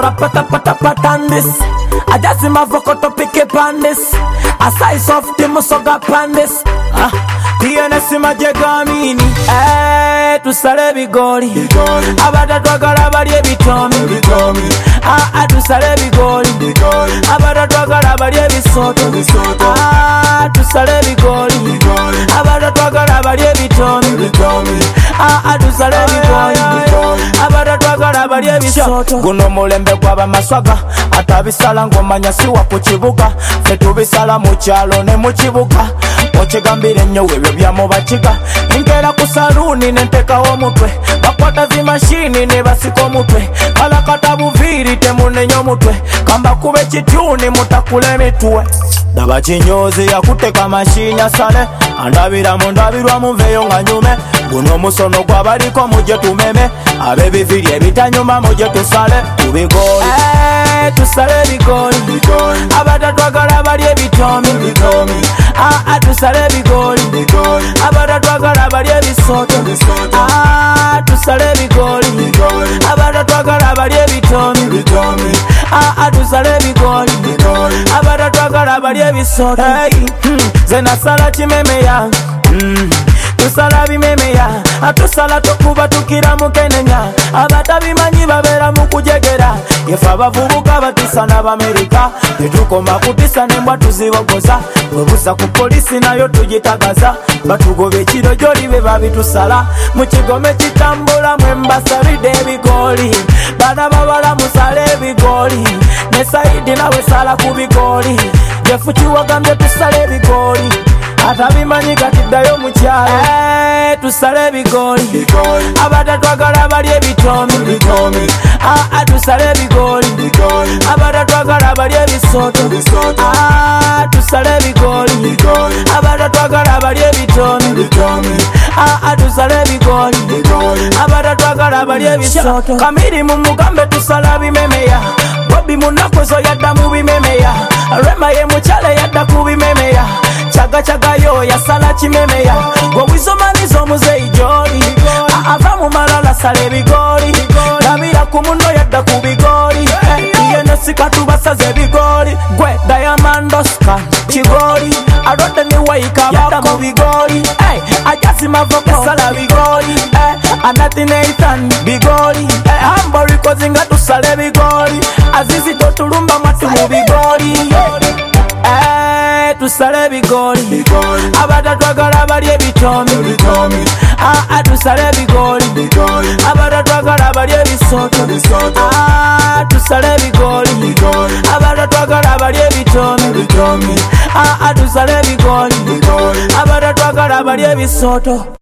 Rapatapatapatandis. I just in my vocal to pick a pandis. I size of the musoga pandis. PNS majegamini. Tusale bigoli. Abada twagala bali ebitomi. Tusale bigoli. Abada twagala bali ebisoto. Tusale bigoli. Abada twagala bali ebitomi. Tusale bigoli. Abada twagala bali ebisoto. Guno mulembe gwaba maswaga. Atabisala ngomanya siwa ku kibuga. Ffe tubisala mu kyalo ne mu kibuga. Okigambire nnyo ebyo byamu bakiga. Nkera ku saluni nentekawo omutwe. Bakwata zi mashini ne basika omutwe. Kalakata buviiri temunenya omutwe. Kamba kube kityuni mutakula emitwe. Daba kinyozi yakuteka mashini asale. Andabira mu ndabirwa muveeyo nga nyume. Guno musono gwabaliko mujje tumeme. Ab'ebiviri ebitanyuma mujje tusale tubigoli. Tusale bigoli. Abada twagala bali ebitomi. Tusale bigoli. Abada twagala bali ebisoto. Tusale bigoli. Abada twagala bali ebitomi. Tusale bigoli. Abada twagala bali ebisoto. Zena sala kimemeya. Tusala bimemeya. Atusala tokuba tukira mukenenya. Abatabimanyi babera mukujegera. Yefa bavubuka batisa n'Abamerika. Tetukoma kutisa nembwa tuzibogoza. Bwebusa ku polisi nayo tugitagaza. Batugoba ekiro gyoli be babitusala. Mu kigome kitambula mwembasabidde ebigoli. Bana babala musale ebigoli. Ne Saidi nawe sala ku bigoli. Jefu kiwagambye tusale ebigoli. Atabimanyi katiddayo mu kyalo. Tusale ebigoli. Abada twagala bali ebitomi. Tusale ebigoli. Abada twagala bali ebisoto. Tusale ebigoli. Abada twagala bali ebitomi. Tusale ebigoli. Abada twagala bali ebisoto. Kamiri mu mugambe tusala bimemeya. Bobi munakozo yadda mu bimemeya. Rema ye mukyale yadda ku bimemeya. Chaga yo yasala kimemeya. Gobizomanizo muzeyi joli. Ava mu malala sale bigoli. Nabira ku muno yadda ku bigoli. Iyene sikatubasaze bigoli. Gwe Diamond Oscar kigoli. Arode ni waika yadda mu bigoli. Ajasi mavoko sala bigoli. Anati Nathan bigoli. Ambori kozinga tusale bigoli. Azizi totulumba matu mu bigoli. Tusale bigoli. Abada twagala bali ebitomi. Tusale bigoli. Abada twagala bali ebisoto. Tusale bigoli. Abada twagala bali ebitomi. Tusale bigoli. Abada twagala bali ebisoto.